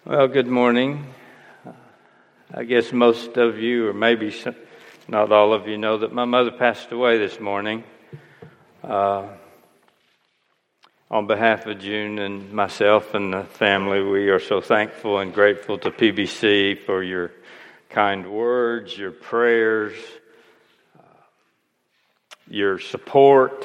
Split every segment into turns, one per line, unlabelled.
Well, good morning. I guess most of you, or maybe not all of you, know that my mother passed away this morning. On behalf of June and myself and the family, we are so thankful and grateful to PBC for your kind words, your prayers, your support.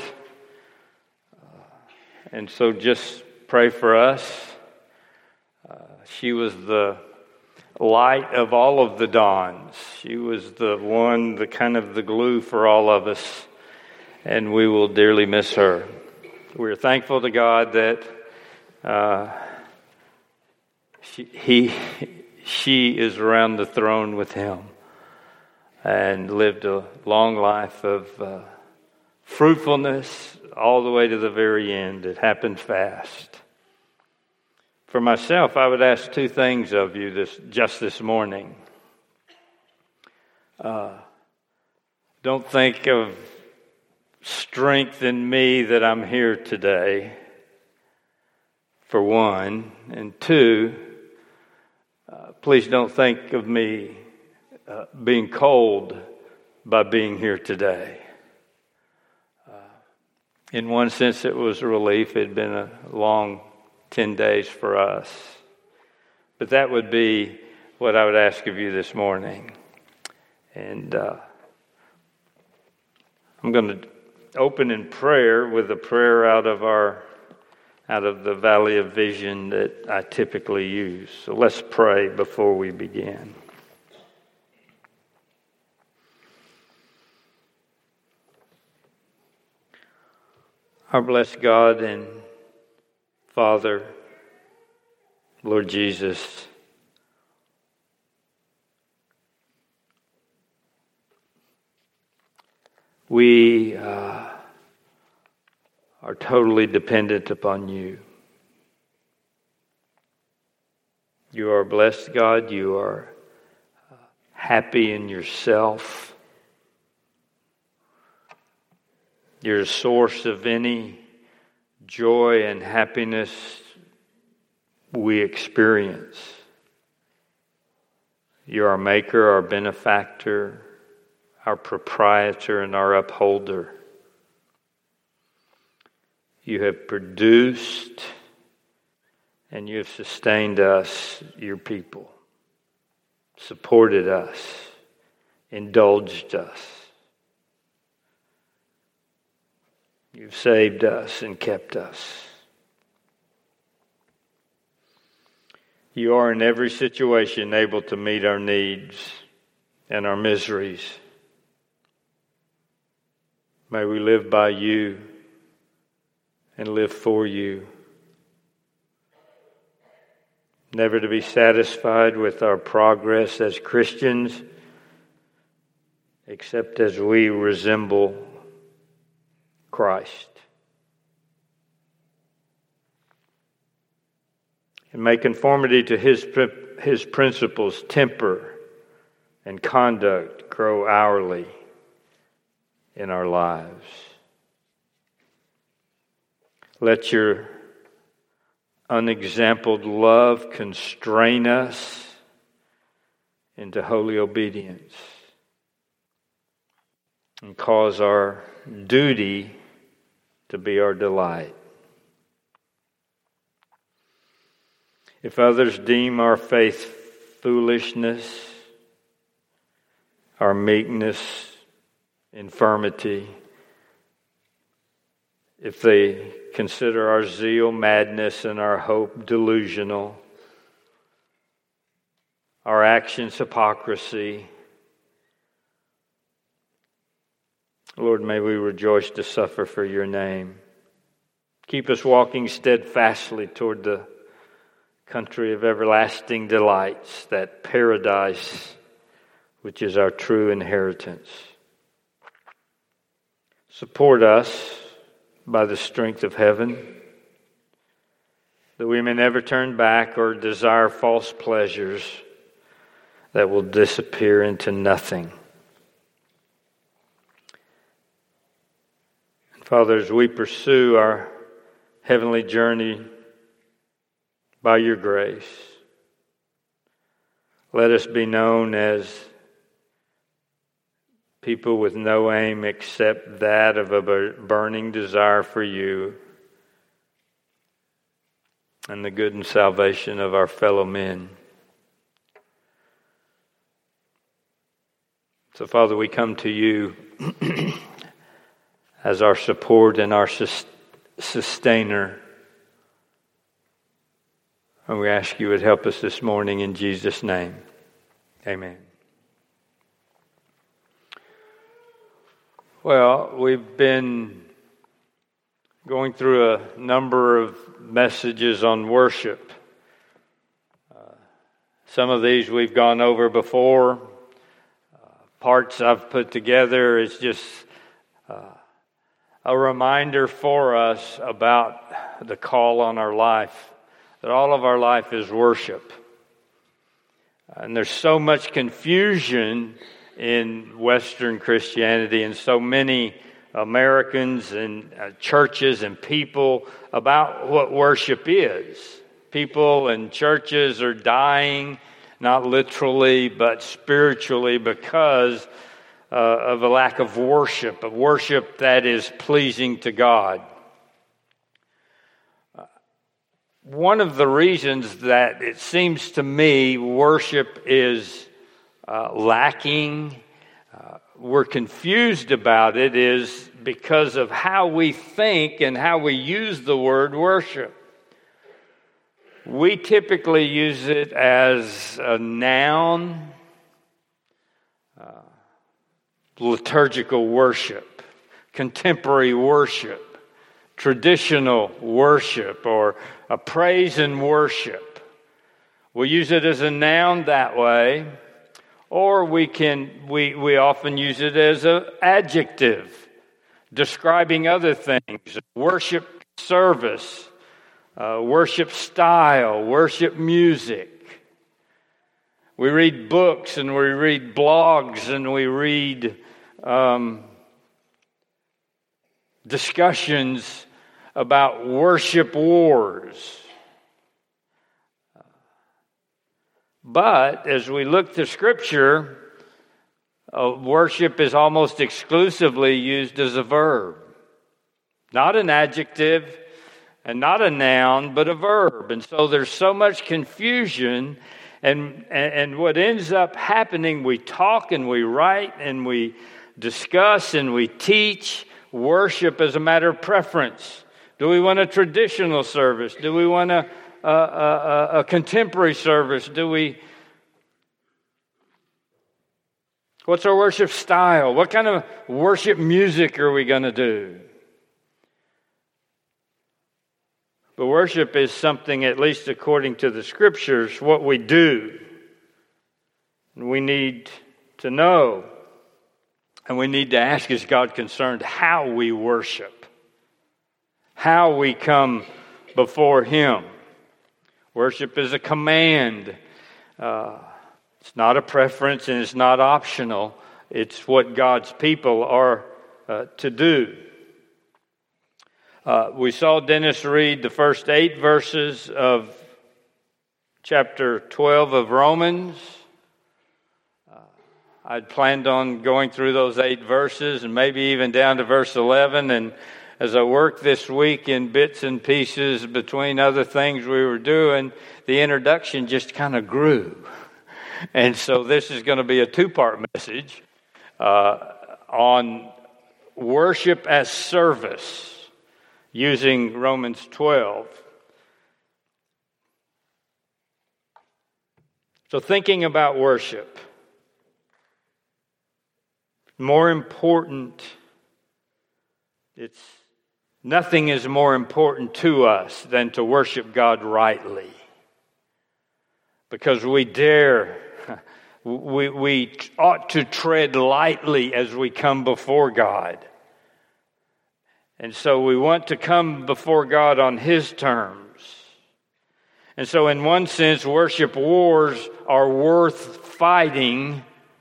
And so just pray for us. She was the light of all of the dawns. She was the one, the kind of the glue for all of us, and we will dearly miss her. We're thankful to God that she is around the throne with Him and lived a long life of fruitfulness all the way to the very end. It happened fast. For myself, I would ask two things of you this morning. Don't think of strength in me that I'm here today, for one. And two, please don't think of me being cold by being here today. In one sense, it was a relief. It had been a long 10 days for us. But that would be what I would ask of you this morning. And I'm going to open in prayer with a prayer out of the Valley of Vision that I typically use. So let's pray before we begin. Our blessed God and Father, Lord Jesus, we are totally dependent upon you. You are blessed, God. You are happy in yourself. You're a source of any joy and happiness we experience. You're our maker, our benefactor, our proprietor, and our upholder. You have produced and you have sustained us, your people, supported us, indulged us. You've saved us and kept us. You are in every situation able to meet our needs and our miseries. May we live by you and live for you. Never to be satisfied with our progress as Christians, except as we resemble Christ. And may conformity to His principles, temper, and conduct grow hourly in our lives. Let your unexampled love constrain us into holy obedience and cause our duty to be our delight. If others deem our faith foolishness, our meekness, infirmity, if they consider our zeal madness and our hope delusional, our actions hypocrisy, Lord, may we rejoice to suffer for your name. Keep us walking steadfastly toward the country of everlasting delights, that paradise which is our true inheritance. Support us by the strength of heaven, that we may never turn back or desire false pleasures that will disappear into nothing. Father, as we pursue our heavenly journey by your grace, Let us be known as people with no aim except that of a burning desire for you and the good and salvation of our fellow men. So, Father, we come to you as our support and our sustainer. And we ask you would help us this morning in Jesus' name. Amen. Well, we've been going through a number of messages on worship. Some of these we've gone over before. Parts I've put together is just a reminder for us about the call on our life, that all of our life is worship. And there's so much confusion in Western Christianity and so many Americans and churches and people about what worship is. People and churches are dying, not literally, but spiritually, because of a lack of worship that is pleasing to God. One of the reasons that it seems to me worship is lacking, we're confused about it, is because of how we think and how we use the word worship. We typically use it as a noun, liturgical worship, contemporary worship, traditional worship, or a praise and worship. We use it as a noun that way, or we often use it as an adjective describing other things: worship service, worship style, worship music. We read books and we read blogs and we read discussions about worship wars. But as we look to Scripture, worship is almost exclusively used as a verb. Not an adjective and not a noun, but a verb. And so there's so much confusion, and what ends up happening, we talk and we write and we discuss and we teach worship as a matter of preference. Do we want a traditional service? Do we want a contemporary service? What's our worship style? What kind of worship music are we going to do? But worship is something, at least according to the Scriptures, what we do. And we need to know, and we need to ask, is God concerned how we worship? How we come before Him? Worship is a command. It's not a preference and it's not optional. It's what God's people are to do. We saw Dennis read the first 8 verses of chapter 12 of Romans. I'd planned on going through those 8 verses and maybe even down to verse 11. And as I worked this week in bits and pieces between other things we were doing, the introduction just kind of grew. And so this is going to be a 2-part message on worship as service, using Romans 12. So thinking about worship, more important, nothing is more important to us than to worship God rightly. Because we ought to tread lightly as we come before God. And so we want to come before God on His terms. And so in one sense, worship wars are worth fighting,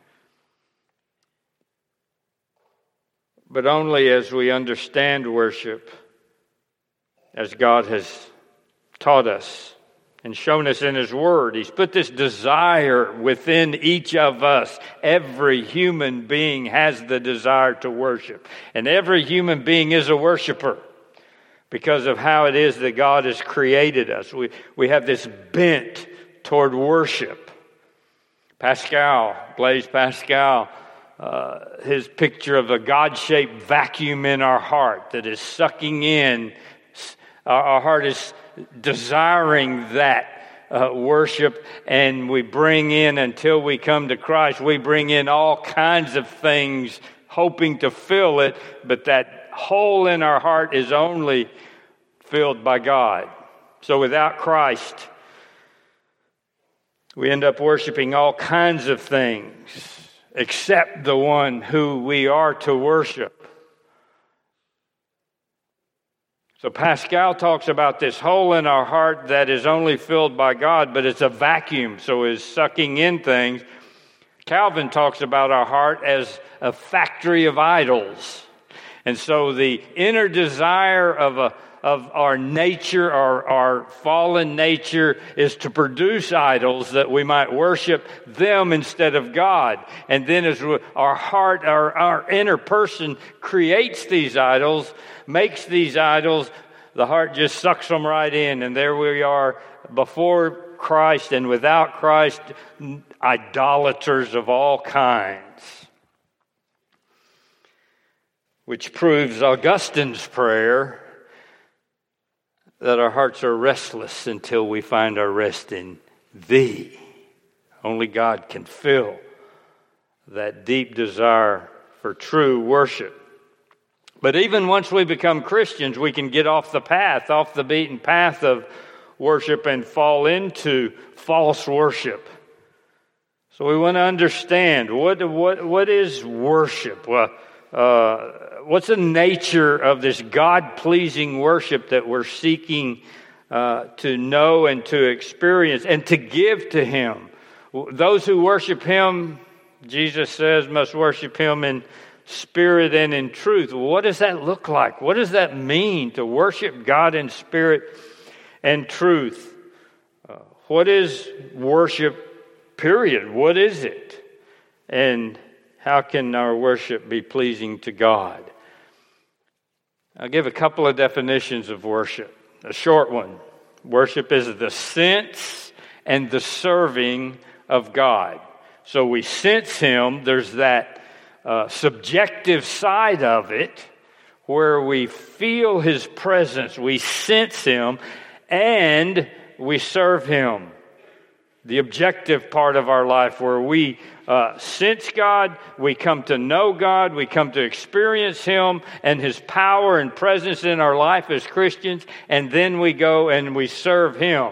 but only as we understand worship as God has taught us and shown us in His Word. He's put this desire within each of us. Every human being has the desire to worship. And every human being is a worshiper because of how it is that God has created us. We have this bent toward worship. Blaise Pascal, his picture of a God-shaped vacuum in our heart that is sucking in. Our heart is desiring that worship, and we bring in, until we come to Christ, we bring in all kinds of things hoping to fill it, but that hole in our heart is only filled by God. So without Christ, we end up worshiping all kinds of things except the one who we are to worship. So Pascal talks about this hole in our heart that is only filled by God, but it's a vacuum, so it's sucking in things. Calvin talks about our heart as a factory of idols. And so the inner desire of our nature, our fallen nature, is to produce idols that we might worship them instead of God. And then as our heart, our inner person creates these idols, makes these idols, the heart just sucks them right in. And there we are before Christ and without Christ, idolaters of all kinds. Which proves Augustine's prayer that our hearts are restless until we find our rest in Thee. Only God can fill that deep desire for true worship. But even once we become Christians, we can get off the beaten path of worship and fall into false worship. So we want to understand what is worship? Well, what's the nature of this God-pleasing worship that we're seeking to know and to experience and to give to Him? Those who worship Him, Jesus says, must worship Him in spirit and in truth. What does that look like? What does that mean to worship God in spirit and truth? What is worship, period? What is it? And how can our worship be pleasing to God? I'll give a couple of definitions of worship. A short one. Worship is the sense and the serving of God. So we sense Him. There's that subjective side of it where we feel His presence. We sense Him and we serve Him. The objective part of our life where we sense God, we come to know God, we come to experience Him and His power and presence in our life as Christians, and then we go and we serve Him.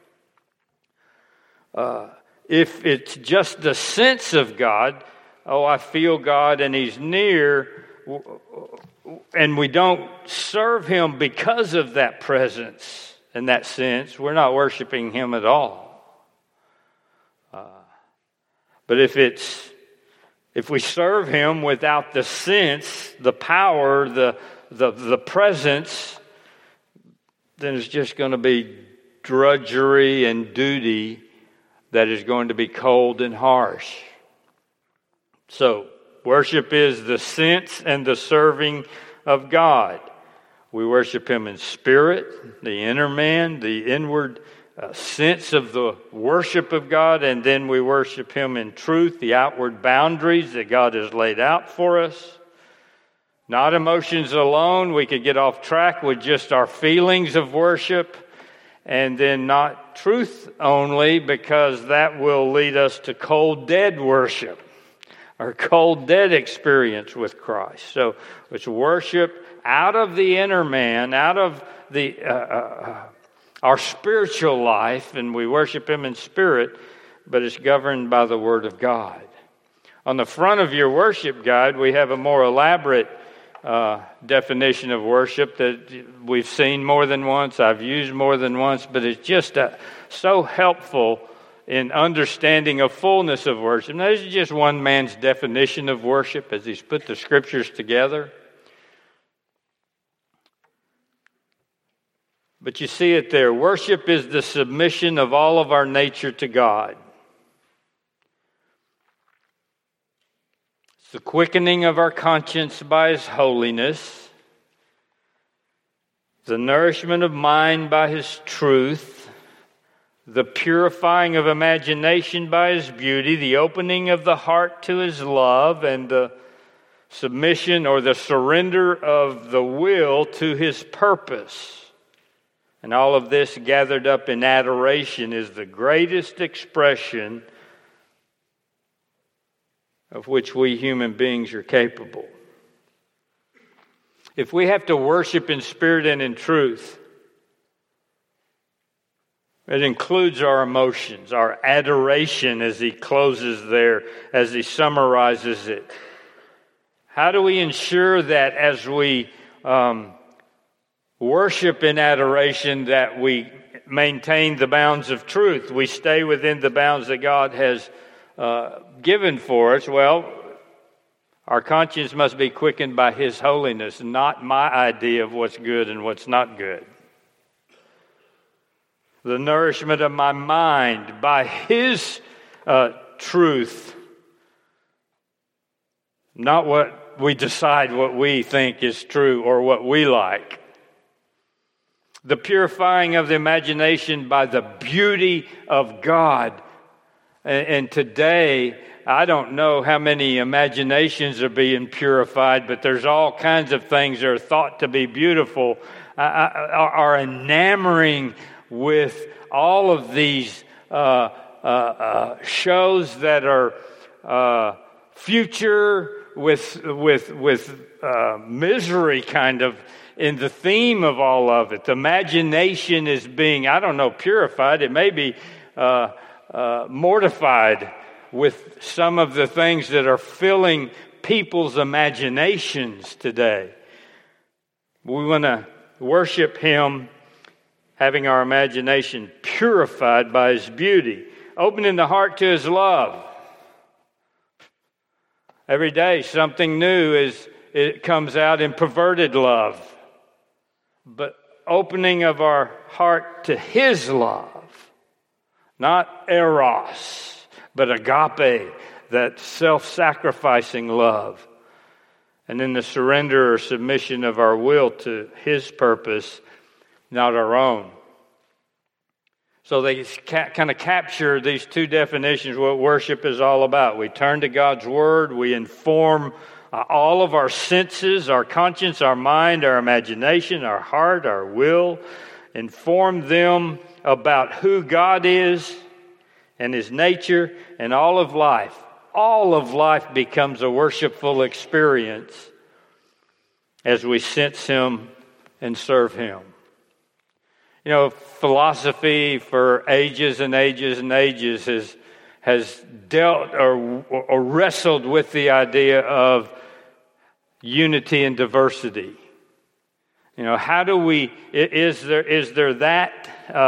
If it's just the sense of God, I feel God and He's near, and we don't serve Him because of that presence and that sense, we're not worshiping Him at all. But if we serve Him without the sense, the power, the presence, then it's just going to be drudgery and duty that is going to be cold and harsh. So, worship is the sense and the serving of God. We worship Him in spirit, the inner man, the inward sense of the worship of God, and then we worship Him in truth, the outward boundaries that God has laid out for us. Not emotions alone. We could get off track with just our feelings of worship, and then not truth only, because that will lead us to cold, dead worship, or cold, dead experience with Christ. So it's worship out of the inner man, out of the our spiritual life, and we worship Him in spirit, but it's governed by the Word of God. On the front of your worship guide, we have a more elaborate definition of worship that we've seen more than once, I've used more than once, but it's just so helpful in understanding a fullness of worship. Now, this is just one man's definition of worship as he's put the scriptures together. But you see it there. Worship is the submission of all of our nature to God. It's the quickening of our conscience by His holiness, the nourishment of mind by His truth, the purifying of imagination by His beauty, the opening of the heart to His love, and the submission or the surrender of the will to His purpose. And all of this gathered up in adoration is the greatest expression of which we human beings are capable. If we have to worship in spirit and in truth, it includes our emotions, our adoration, as he closes there, as he summarizes it. How do we ensure that as we worship in adoration that we maintain the bounds of truth? We stay within the bounds that God has given for us. Well, our conscience must be quickened by His holiness, not my idea of what's good and what's not good. The nourishment of my mind by His truth, not what we decide what we think is true or what we like. The purifying of the imagination by the beauty of God. And today, I don't know how many imaginations are being purified, but there's all kinds of things that are thought to be beautiful, are enamoring with all of these shows that are future with misery kind of in the theme of all of it. The imagination is being, purified. It may be mortified with some of the things that are filling people's imaginations today. We want to worship Him, having our imagination purified by His beauty, opening the heart to His love. Every day something new it comes out in perverted love. But opening of our heart to His love, not eros, but agape, that self-sacrificing love. And then the surrender or submission of our will to His purpose, not our own. So they kind of capture these two definitions, what worship is all about. We turn to God's Word, we inform all of our senses, our conscience, our mind, our imagination, our heart, our will, inform them about who God is and His nature and all of life. All of life becomes a worshipful experience as we sense Him and serve Him. You know, philosophy for ages and ages and ages has dealt or wrestled with the idea of unity and diversity. You know, how do we? Is there that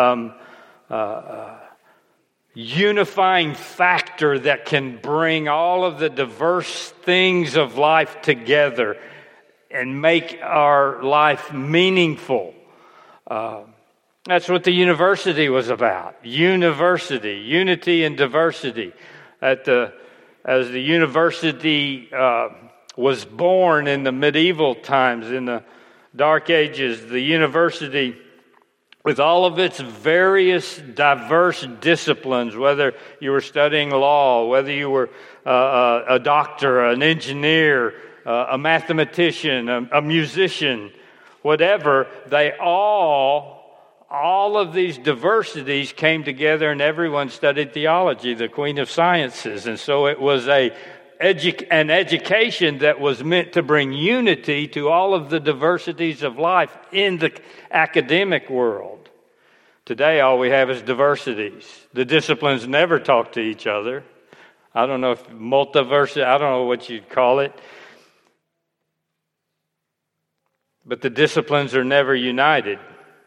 unifying factor that can bring all of the diverse things of life together and make our life meaningful? That's what the university was about. University, unity and diversity. As the university was born in the medieval times, in the Dark Ages, the university, with all of its various diverse disciplines, whether you were studying law, whether you were a doctor, an engineer, a mathematician, a musician, whatever, all of these diversities came together and everyone studied theology, the queen of sciences. And so it was an education that was meant to bring unity to all of the diversities of life in the academic world. Today, all we have is diversities. The disciplines never talk to each other. I don't know if multiversity, I don't know what you'd call it. But the disciplines are never united.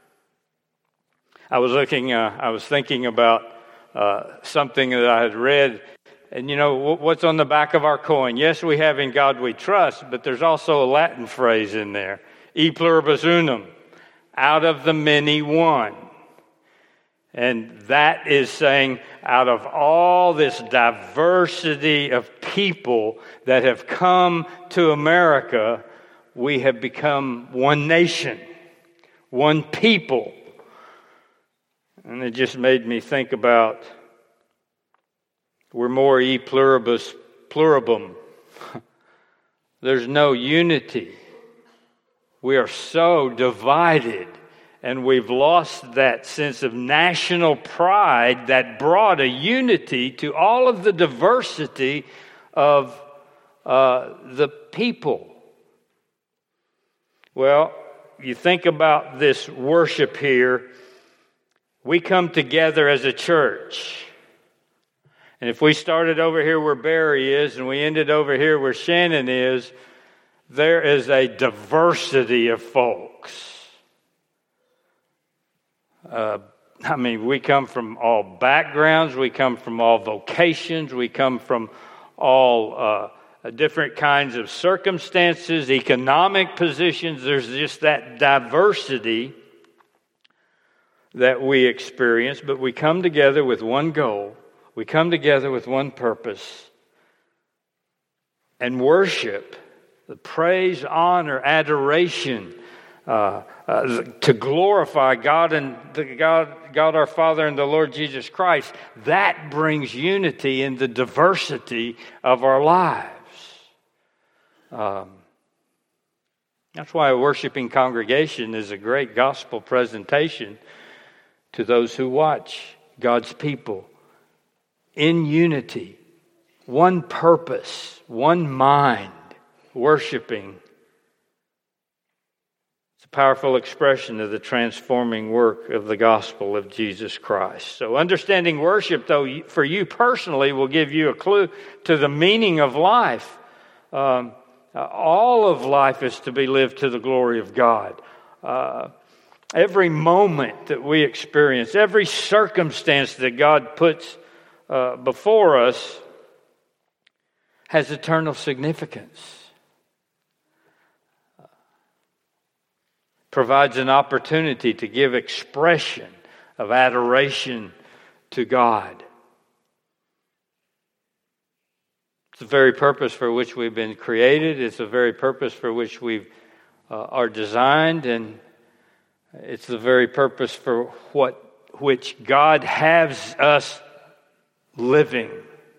I was thinking about something that I had read, and you know, what's on the back of our coin? Yes, we have "In God We Trust," but there's also a Latin phrase in there, "E pluribus unum." out of the many one. And that is saying, out of all this diversity of people that have come to America, we have become one nation, one people. And it just made me think about, we're more e pluribus pluribum. There's no unity. We are so divided. And we've lost that sense of national pride that brought a unity to all of the diversity of the people. Well, you think about this worship here. We come together as a church. And if we started over here where Barry is and we ended over here where Shannon is, there is a diversity of folks. We come from all backgrounds, we come from all vocations, we come from all different kinds of circumstances, economic positions. There's just that diversity that we experience, but we come together with one goal. We come together with one purpose. And worship, the praise, honor, adoration, to glorify God and God our Father and the Lord Jesus Christ, that brings unity in the diversity of our lives. That's why a worshiping congregation is a great gospel presentation to those who watch. God's people in unity, one purpose, one mind, worshiping. It's a powerful expression of the transforming work of the gospel of Jesus Christ. So understanding worship, though, for you personally will give you a clue to the meaning of life. All of life is to be lived to the glory of God. Every moment that we experience, every circumstance that God puts before us has eternal significance. Provides an opportunity to give expression of adoration to God. It's the very purpose for which we've been created. It's the very purpose for which we are designed, and it's the very purpose for which God has us living.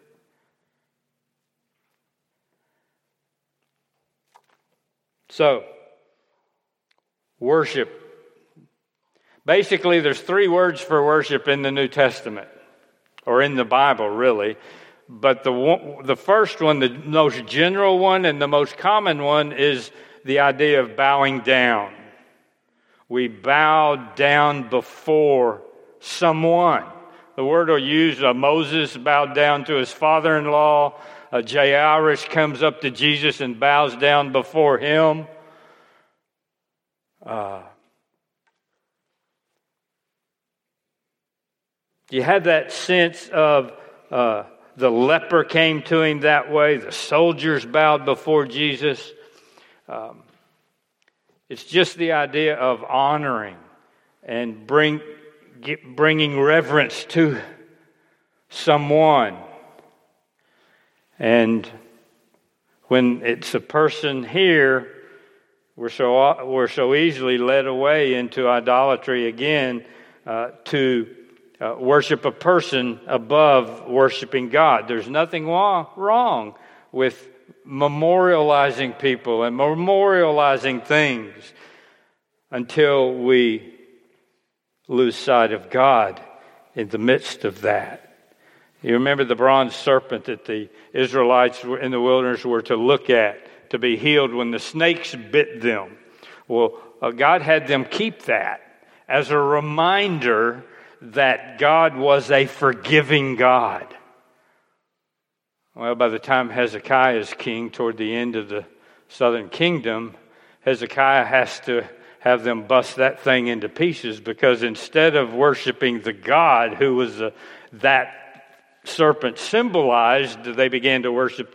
So, worship. Basically, there's 3 words for worship in the New Testament, or in the Bible, really. But the first one, the most general one and the most common one, is the idea of bowing down. We bow down before someone. The word will use Moses bowed down to his father-in-law. Jairus comes up to Jesus and bows down before him. You have that sense of the leper came to him that way. The soldiers bowed before Jesus. It's just the idea of honoring and bringing reverence to someone. And when it's a person here, we're so easily led away into idolatry again to worship a person above worshiping God. There's nothing wrong with memorializing people and memorializing things until we lose sight of God in the midst of that. You remember the bronze serpent that the Israelites in the wilderness were to look at, to be healed when the snakes bit them. Well, God had them keep that as a reminder that God was a forgiving God. Well, by the time Hezekiah is king toward the end of the southern kingdom, Hezekiah has to have them bust that thing into pieces, because instead of worshiping the God who was that serpent symbolized, they began to worship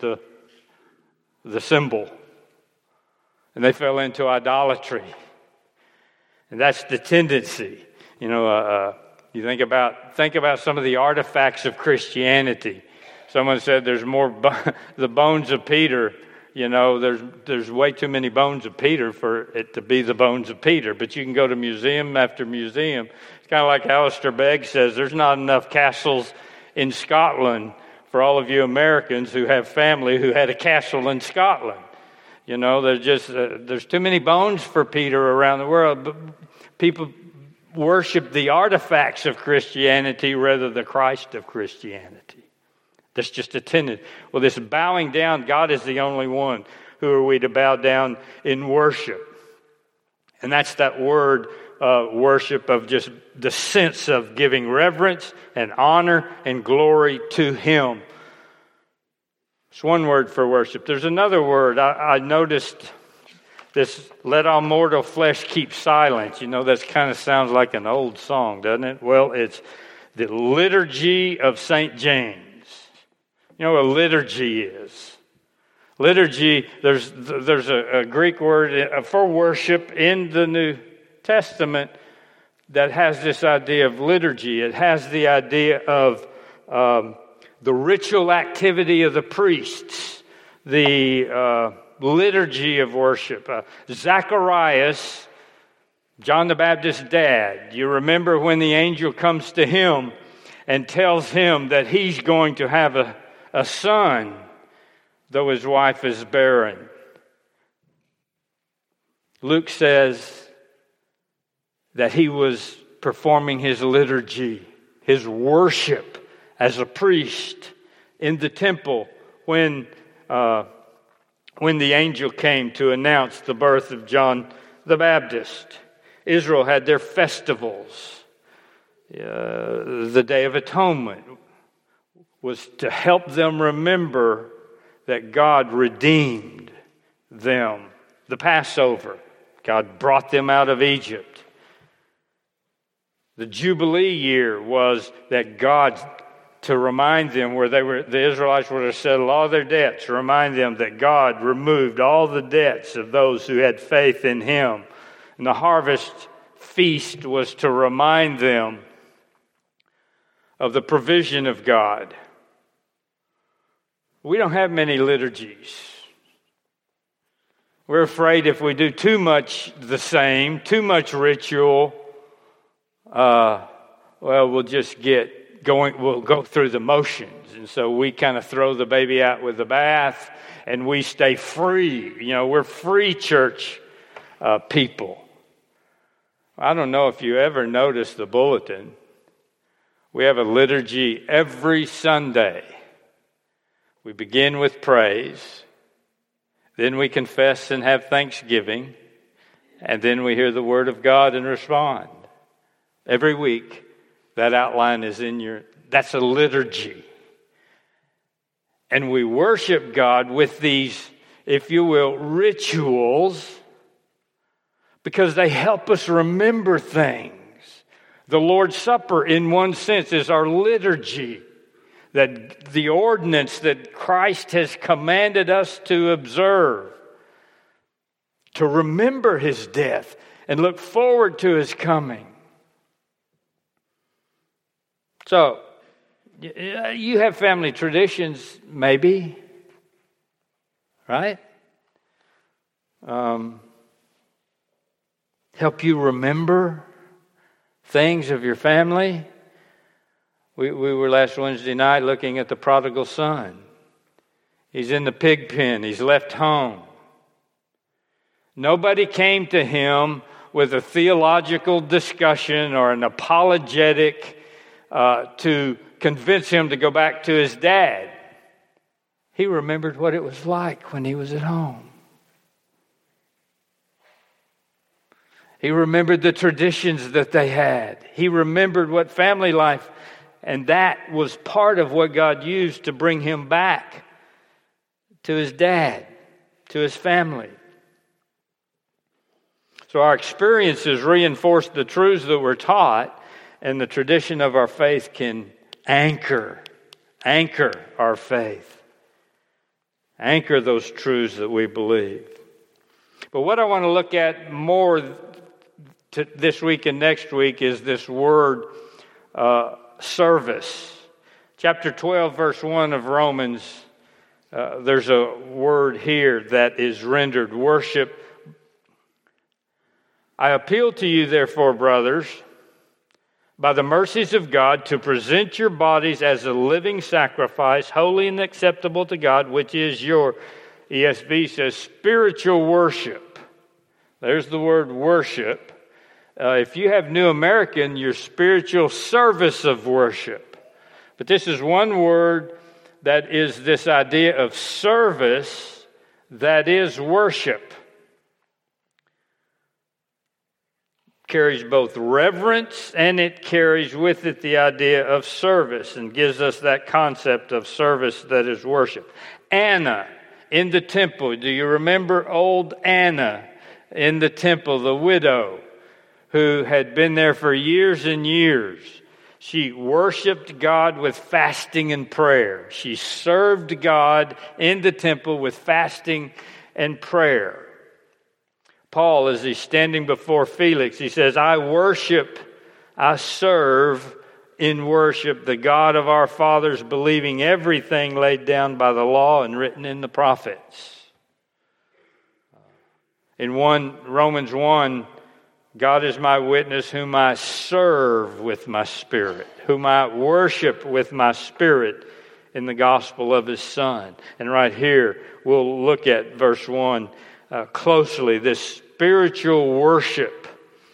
the symbol. And they fell into idolatry. And that's the tendency. You think about some of the artifacts of Christianity. Someone said there's more the bones of Peter. There's way too many bones of Peter for it to be the bones of Peter. But you can go to museum after museum. It's kind of like Alistair Begg says, there's not enough castles in Scotland for all of you Americans who have family who had a castle in Scotland. There's too many bones for Peter around the world. But people worship the artifacts of Christianity rather than the Christ of Christianity. That's just a tendency. Well, this bowing down, God is the only one. Who are we to bow down in worship? And that's that word worship of just the sense of giving reverence and honor and glory to Him. It's one word for worship. There's another word. I noticed this, let all mortal flesh keep silence. That kind of sounds like an old song, doesn't it? Well, it's the liturgy of St. James. You know what a liturgy is? Liturgy, there's a Greek word for worship in the New Testament that has this idea of liturgy. It has the idea of the ritual activity of the priests, the liturgy of worship. Zacharias, John the Baptist's dad, you remember when the angel comes to him and tells him that he's going to have a son, though his wife is barren. Luke says that he was performing his liturgy, his worship as a priest in the temple when the angel came to announce the birth of John the Baptist. Israel had their festivals. The Day of Atonement was to help them remember that God redeemed them. The Passover, God brought them out of Egypt. The Jubilee year was that God, to remind them where the Israelites were to settle all their debts, to remind them that God removed all the debts of those who had faith in Him. And the harvest feast was to remind them of the provision of God. We don't have many liturgies. We're afraid if we do too much the same, too much ritual, we'll just get going, we'll go through the motions. And so we kind of throw the baby out with the bath and we stay free. We're free church people. I don't know if you ever noticed the bulletin. We have a liturgy every Sunday. We begin with praise, then we confess and have thanksgiving, and then we hear the Word of God and respond. Every week, that outline is that's a liturgy. And we worship God with these, if you will, rituals, because they help us remember things. The Lord's Supper, in one sense, is our liturgy. That the ordinance that Christ has commanded us to observe, to remember His death and look forward to His coming. So, you have family traditions, maybe, right? Help you remember things of your family. We were last Wednesday night looking at the prodigal son. He's in the pig pen. He's left home. Nobody came to him with a theological discussion or an apologetic to convince him to go back to his dad. He remembered what it was like when he was at home. He remembered the traditions that they had. He remembered what family life. And that was part of what God used to bring him back to his dad, to his family. So our experiences reinforce the truths that we're taught, and the tradition of our faith can anchor our faith. Anchor those truths that we believe. But what I want to look at more this week and next week is this word service. Chapter 12, verse 1 of Romans, there's a word here that is rendered worship. I appeal to you, therefore, brothers, by the mercies of God, to present your bodies as a living sacrifice, holy and acceptable to God, which is your, ESV says, spiritual worship. There's the word worship. If you have New American, your spiritual service of worship. But this is one word that is this idea of service that is worship. Carries both reverence and it carries with it the idea of service and gives us that concept of service that is worship. Anna in the temple. Do you remember old Anna in the temple, the widow who had been there for years and years? She worshiped God with fasting and prayer. She served God in the temple with fasting and prayer. Paul, as he's standing before Felix, he says, I serve in worship the God of our fathers, believing everything laid down by the law and written in the prophets. In Romans 1, God is my witness, whom I serve with my spirit, whom I worship with my spirit in the gospel of His Son. And right here, we'll look at verse 1 closely, this spiritual worship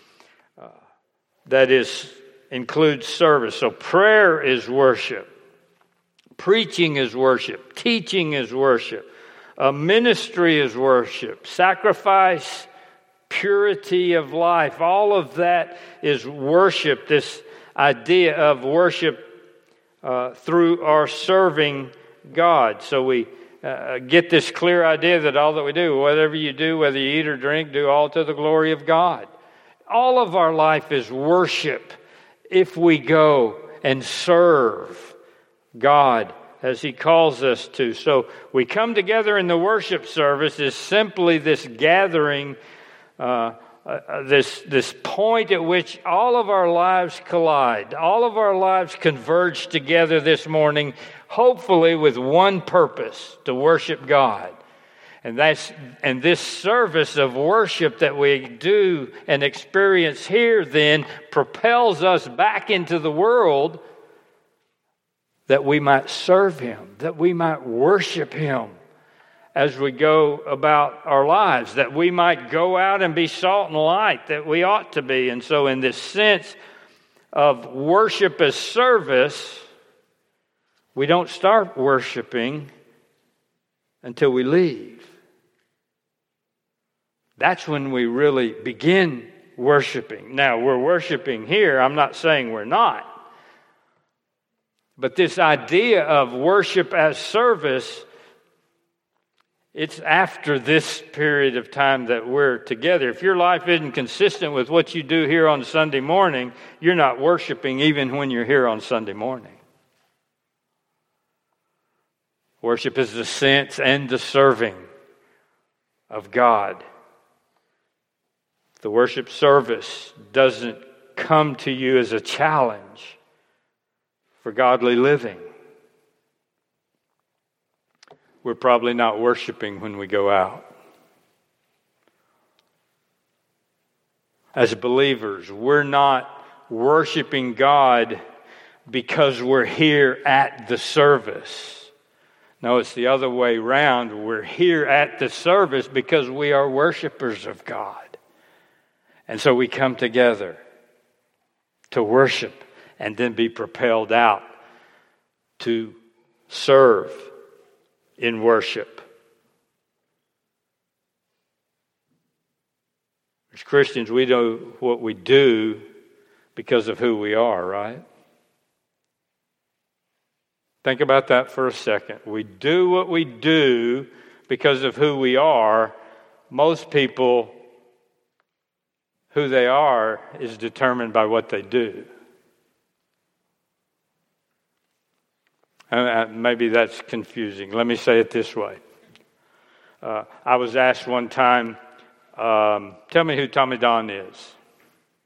that includes service. So prayer is worship. Preaching is worship. Teaching is worship. Ministry is worship. Sacrifice, purity of life, all of that is worship, this idea of worship through our serving God. So we get this clear idea that all that we do, whatever you do, whether you eat or drink, do all to the glory of God. All of our life is worship if we go and serve God as He calls us to. So we come together in the worship service is simply this gathering, this point at which all of our lives collide, all of our lives converge together this morning, hopefully with one purpose, to worship God. And this service of worship that we do and experience here then propels us back into the world that we might serve Him, that we might worship Him as we go about our lives, that we might go out and be salt and light that we ought to be. And so in this sense of worship as service, we don't start worshiping until we leave. That's when we really begin worshiping. Now, we're worshiping here. I'm not saying we're not. But this idea of worship as service, it's after this period of time that we're together. If your life isn't consistent with what you do here on Sunday morning, you're not worshiping even when you're here on Sunday morning. Worship is the sense and the serving of God. The worship service doesn't come to you as a challenge for godly living. We're probably not worshiping when we go out. As believers, we're not worshiping God because we're here at the service. No, it's the other way around. We're here at the service because we are worshipers of God. And so we come together to worship and then be propelled out to serve in worship. As Christians, we know what we do because of who we are, right? Think about that for a second. We do what we do because of who we are. Most people, who they are is determined by what they do. Maybe that's confusing. Let me say it this way. I was asked one time, tell me who Tommy Don is.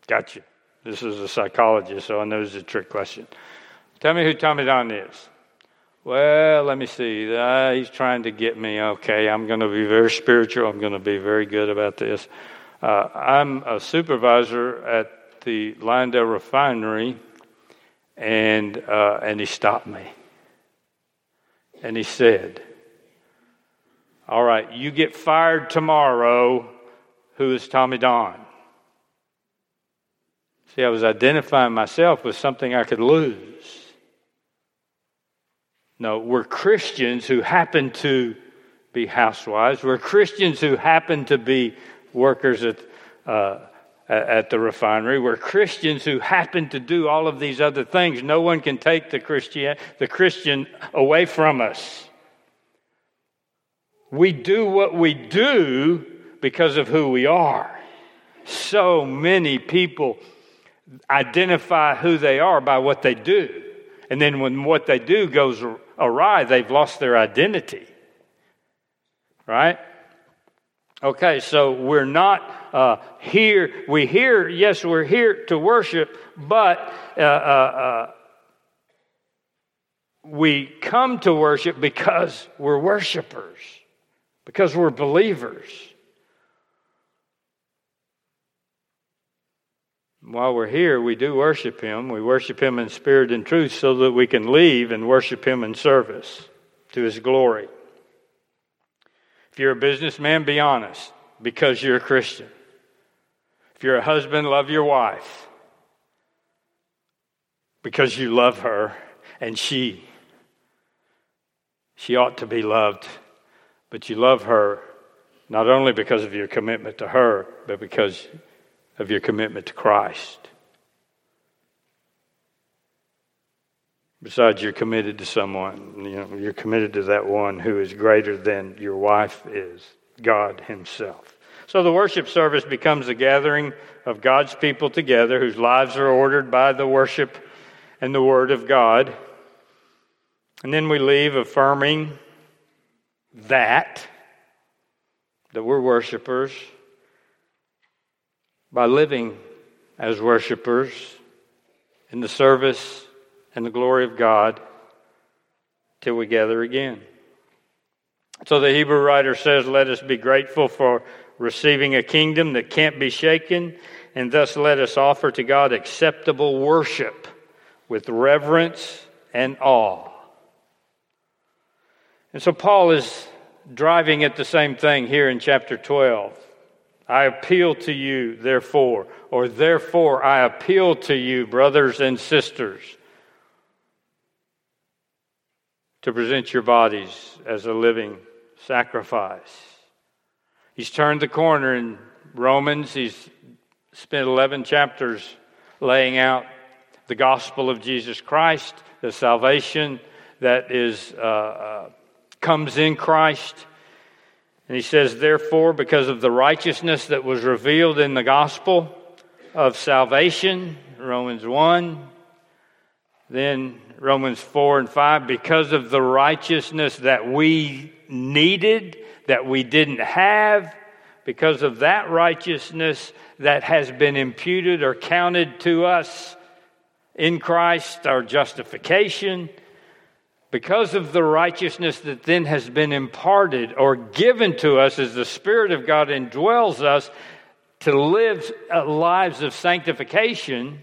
Gotcha. This is a psychologist, so I know it's a trick question. Tell me who Tommy Don is. Well, let me see. He's trying to get me. Okay, I'm going to be very spiritual. I'm going to be very good about this. I'm a supervisor at the Lyondale refinery, and he stopped me. And he said, all right, you get fired tomorrow. Who is Tommy Don? See, I was identifying myself with something I could lose. No, we're Christians who happen to be housewives. We're Christians who happen to be workers at the refinery. We're Christians who happen to do all of these other things. No one can take the Christian away from us. We do what we do because of who we are. So many people identify who they are by what they do. And then when what they do goes awry, they've lost their identity. Right? Okay, so we're not here. Yes, we're here to worship, but we come to worship because we're worshipers, because we're believers. While we're here, we do worship Him. We worship Him in spirit and truth so that we can leave and worship Him in service to His glory. If you're a businessman, be honest, because you're a Christian. If you're a husband, love your wife because you love her and she ought to be loved, but you love her not only because of your commitment to her, but because of your commitment to Christ. Besides, you're committed to someone. You're committed to that one who is greater than your wife is, God Himself. So the worship service becomes a gathering of God's people together whose lives are ordered by the worship and the Word of God. And then we leave affirming that we're worshipers by living as worshipers in the service and the glory of God till we gather again. So the Hebrew writer says, let us be grateful for receiving a kingdom that can't be shaken, and thus let us offer to God acceptable worship with reverence and awe. And so Paul is driving at the same thing here in chapter 12. I appeal to you, therefore, or therefore I appeal to you, brothers and sisters, to present your bodies as a living sacrifice. He's turned the corner in Romans. He's spent 11 chapters laying out the gospel of Jesus Christ, the salvation that comes in Christ. And he says, therefore, because of the righteousness that was revealed in the gospel of salvation, Romans 1, then Romans 4 and 5, because of the righteousness that we needed, that we didn't have, because of that righteousness that has been imputed or counted to us in Christ, our justification, because of the righteousness that then has been imparted or given to us as the Spirit of God indwells us to live lives of sanctification.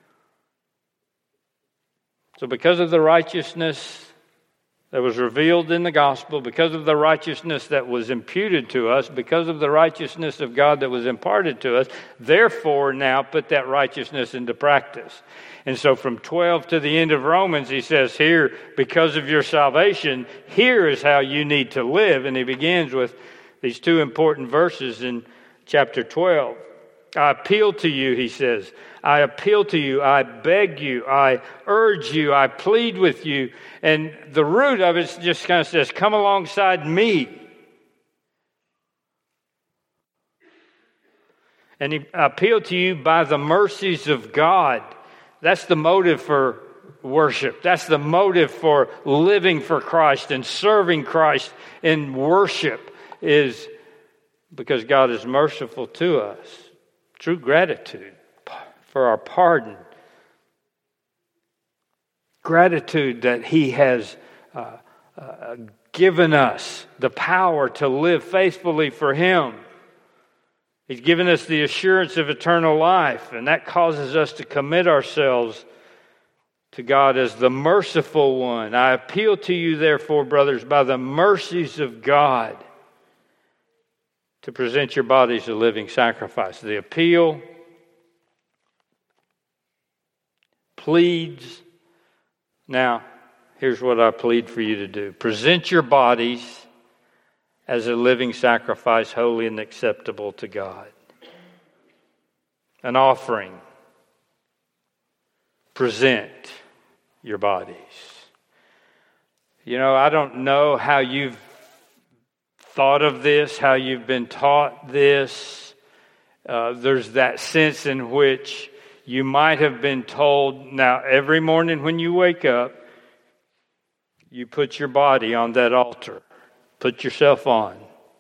So because of the righteousness that was revealed in the gospel, because of the righteousness that was imputed to us, because of the righteousness of God that was imparted to us, therefore now put that righteousness into practice. And so from 12 to the end of Romans, he says here, because of your salvation, here is how you need to live. And he begins with these two important verses in chapter 12. I appeal to you, he says. I appeal to you. I beg you. I urge you. I plead with you. And the root of it just kind of says, come alongside me. And I appeal to you by the mercies of God. That's the motive for worship. That's the motive for living for Christ and serving Christ in worship, is because God is merciful to us. True gratitude. for our pardon. Gratitude that He has given us the power to live faithfully for Him. He's given us the assurance of eternal life, and that causes us to commit ourselves to God as the merciful one. I appeal to you, therefore, brothers, by the mercies of God, to present your bodies a living sacrifice. The appeal pleads. Now, here's what I plead for you to do. Present your bodies as a living sacrifice, holy and acceptable to God. An offering. Present your bodies. You know, I don't know how you've thought of this, how you've been taught this. There's that sense in which you might have been told, now every morning when you wake up, you put your body on that altar. Put yourself on.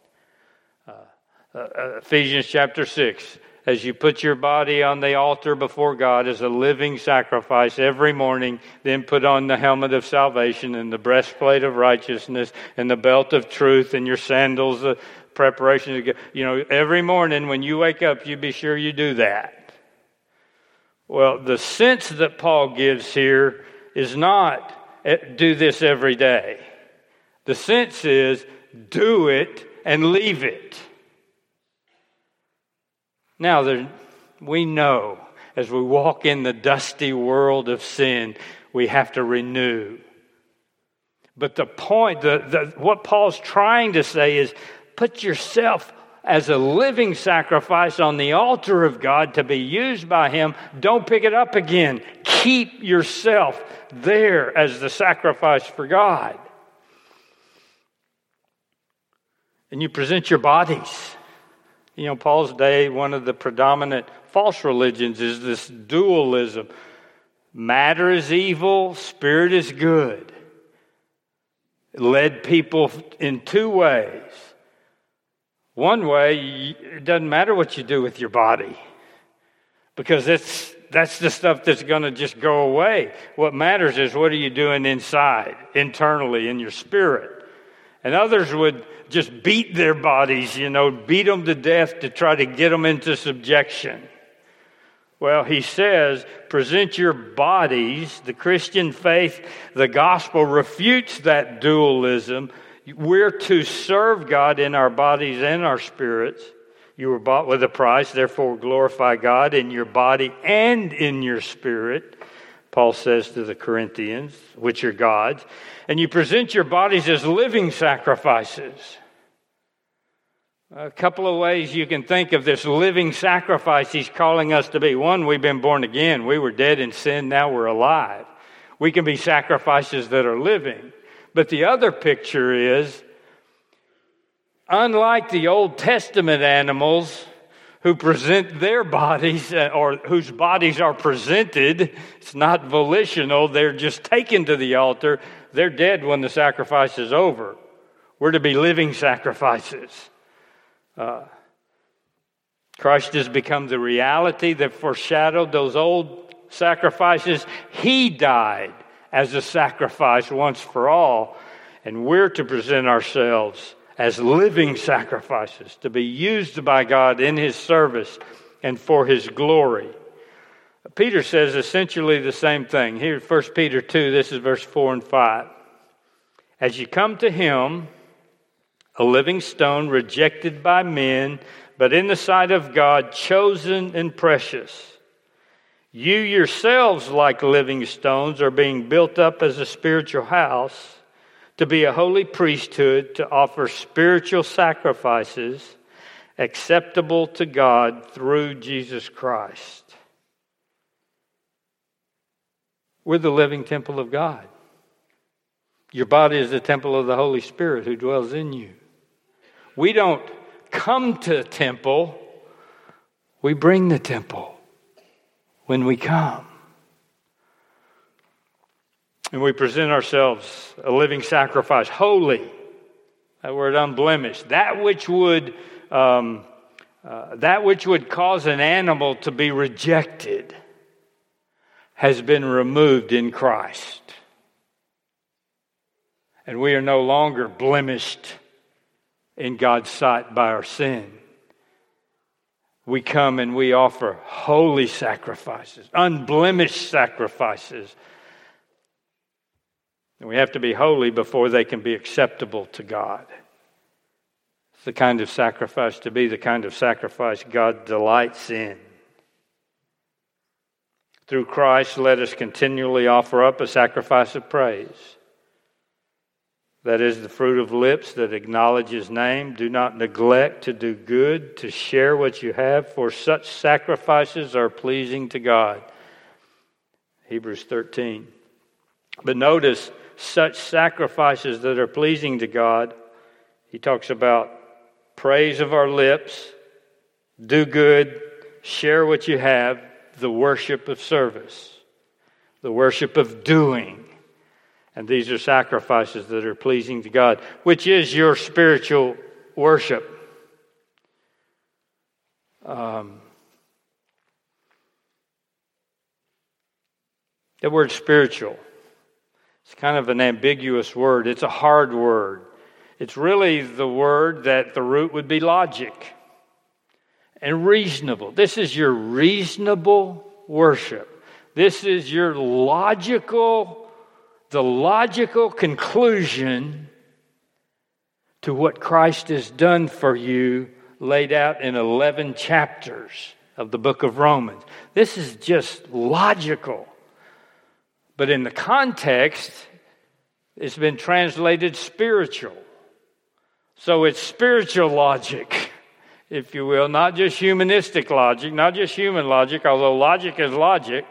Ephesians chapter 6. As you put your body on the altar before God as a living sacrifice every morning, then put on the helmet of salvation and the breastplate of righteousness and the belt of truth and your sandals, the preparation. You know, every morning when you wake up, you be sure you do that. Well, the sense that Paul gives here is not do this every day. The sense is do it and leave it. Now, we know as we walk in the dusty world of sin, we have to renew. But the point, what Paul's trying to say is put yourself as a living sacrifice on the altar of God to be used by Him. Don't pick it up again. Keep yourself there as the sacrifice for God. And you present your bodies. You know, Paul's day, one of the predominant false religions is this dualism. Matter is evil, spirit is good. It led people in two ways. One way, it doesn't matter what you do with your body, because that's the stuff that's going to just go away. What matters is what are you doing inside, internally, in your spirit. And others would just beat their bodies, beat them to death to try to get them into subjection. Well, he says, present your bodies. The Christian faith, the gospel refutes that dualism. We're to serve God in our bodies and our spirits. You were bought with a price, therefore glorify God in your body and in your spirit, Paul says to the Corinthians, which are God's. And you present your bodies as living sacrifices. A couple of ways you can think of this living sacrifice he's calling us to be. One, we've been born again. We were dead in sin, now we're alive. We can be sacrifices that are living. But the other picture is, unlike the Old Testament animals who present their bodies, or whose bodies are presented, it's not volitional, they're just taken to the altar, they're dead when the sacrifice is over. We're to be living sacrifices. Christ has become the reality that foreshadowed those old sacrifices. He died as a sacrifice once for all, and we're to present ourselves as living sacrifices to be used by God in His service and for His glory. Peter says essentially the same thing. Here, 1 Peter 2, this is verse 4 and 5. As you come to Him, a living stone rejected by men, but in the sight of God, chosen and precious. You yourselves, like living stones, are being built up as a spiritual house, to be a holy priesthood, to offer spiritual sacrifices acceptable to God through Jesus Christ. We're the living temple of God. Your body is the temple of the Holy Spirit who dwells in you. We don't come to the temple, we bring the temple when we come. And we present ourselves a living sacrifice, holy, that word unblemished, that which would cause an animal to be rejected. has been removed in Christ. And we are no longer blemished in God's sight by our sin. We come and we offer holy sacrifices, unblemished sacrifices. And we have to be holy before they can be acceptable to God. It's the kind of sacrifice to be the kind of sacrifice God delights in. Through Christ, let us continually offer up a sacrifice of praise. That is the fruit of lips that acknowledge His name. Do not neglect to do good, to share what you have, for such sacrifices are pleasing to God. Hebrews 13. But notice, such sacrifices that are pleasing to God, he talks about praise of our lips, do good, share what you have, the worship of service, the worship of doing. And these are sacrifices that are pleasing to God, which is your spiritual worship. The word spiritual, it's kind of an ambiguous word. It's a hard word. It's really the word that the root would be logic and reasonable. This is your reasonable worship. This is your the logical conclusion to what Christ has done for you, laid out in 11 chapters of the book of Romans. This is just logical. But in the context, it's been translated spiritual. So it's spiritual logic, if you will, not just humanistic logic, not just human logic, although logic is logic.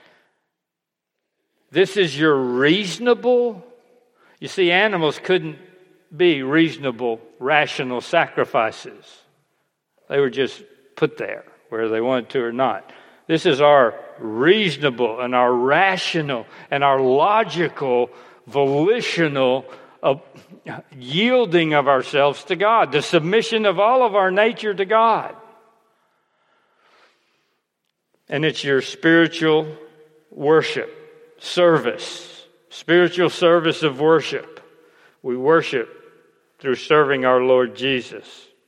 This is your reasonable. You see, animals couldn't be reasonable, rational sacrifices. They were just put there, whether they wanted to or not. This is our reasonable and our rational and our logical, volitional yielding of ourselves to God, the submission of all of our nature to God. And it's your spiritual worship. Service, spiritual service of worship. We worship through serving our Lord Jesus.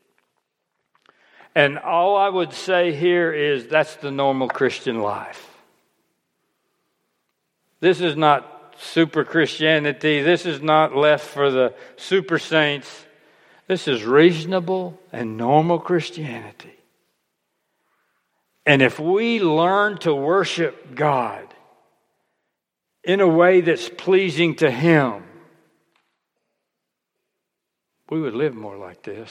And all I would say here is that's the normal Christian life. This is not super Christianity. This is not left for the super saints. This is reasonable and normal Christianity. And if we learn to worship God in a way that's pleasing to Him, we would live more like this.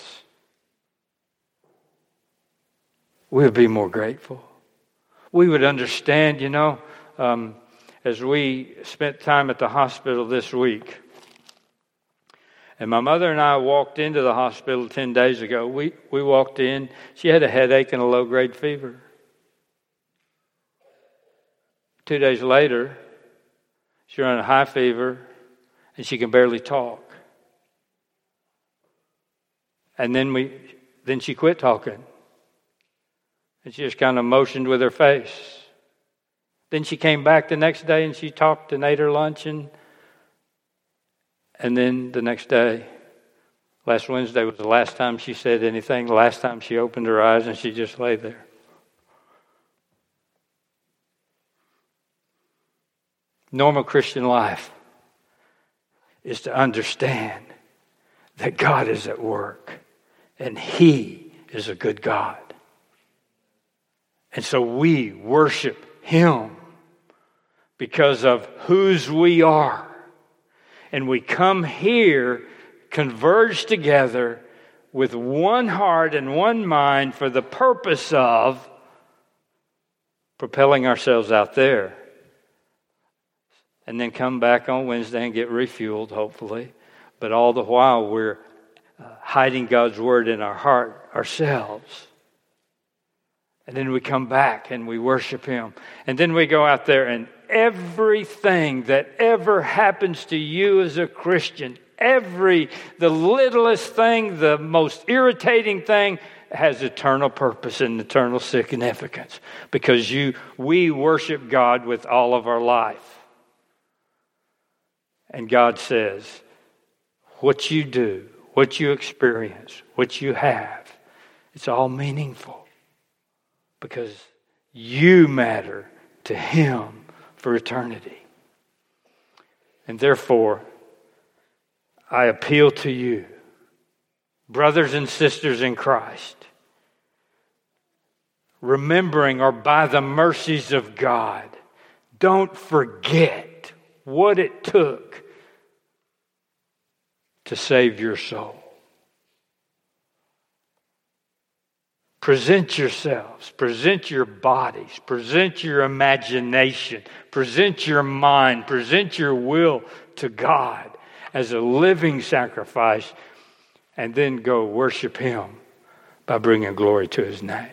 We would be more grateful. We would understand, as we spent time at the hospital this week, and my mother and I walked into the hospital 10 days ago. We walked in. She had a headache and a low-grade fever. 2 days later, she ran a high fever, and she can barely talk. And then she quit talking. And she just kind of motioned with her face. Then she came back the next day, and she talked and ate her lunch. And then the next day, last Wednesday was the last time she said anything, the last time she opened her eyes, and she just lay there. Normal Christian life is to understand that God is at work and He is a good God. And so we worship Him because of whose we are. And we come here, converge together with one heart and one mind for the purpose of propelling ourselves out there. And then come back on Wednesday and get refueled, hopefully. But all the while, we're hiding God's Word in our heart ourselves. And then we come back and we worship Him. And then we go out there, and everything that ever happens to you as a Christian, the littlest thing, the most irritating thing, has eternal purpose and eternal significance because we worship God with all of our life. And God says, what you do, what you experience, what you have, it's all meaningful because you matter to Him for eternity. And therefore, I appeal to you, brothers and sisters in Christ, remembering or by the mercies of God, don't forget what it took to save your soul. Present yourselves, present your bodies, present your imagination, present your mind, present your will to God as a living sacrifice, and then go worship Him by bringing glory to His name.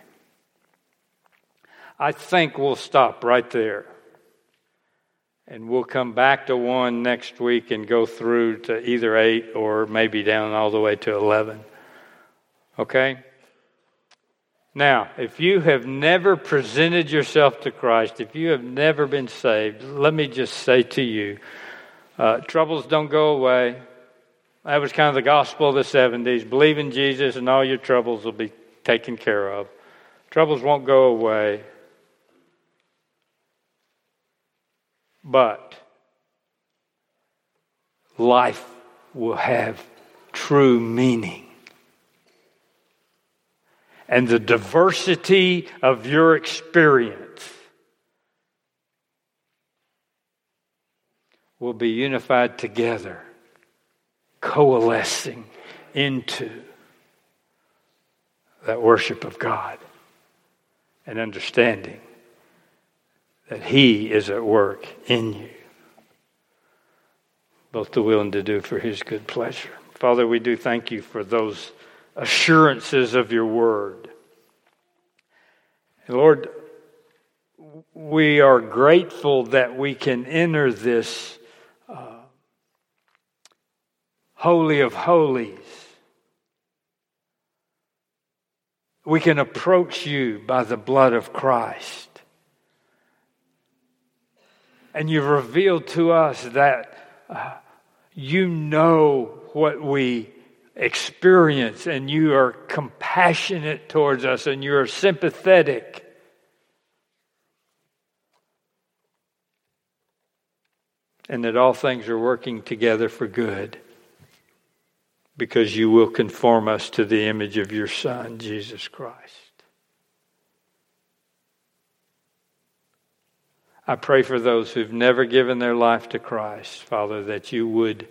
I think we'll stop right there. And we'll come back to 1 next week and go through to either 8 or maybe down all the way to 11. Okay? Now, if you have never presented yourself to Christ, if you have never been saved, let me just say to you, troubles don't go away. That was kind of the gospel of the 70s. Believe in Jesus and all your troubles will be taken care of. Troubles won't go away. But life will have true meaning. And the diversity of your experience will be unified together, coalescing into that worship of God and understanding that He is at work in you, both to will and to do for His good pleasure. Father, we do thank You for those assurances of Your word. And Lord, we are grateful that we can enter this Holy of Holies. We can approach You by the blood of Christ. And You've revealed to us that You know what we experience, and You are compassionate towards us, and You are sympathetic. And that all things are working together for good because You will conform us to the image of Your Son, Jesus Christ. I pray for those who've never given their life to Christ, Father, that You would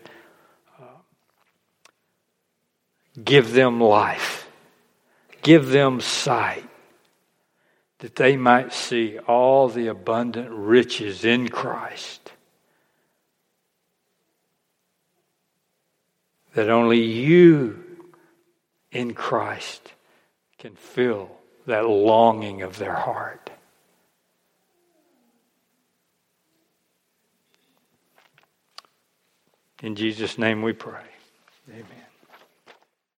give them life, give them sight, that they might see all the abundant riches in Christ, that only You in Christ can fill that longing of their heart. In Jesus' name we pray. Amen.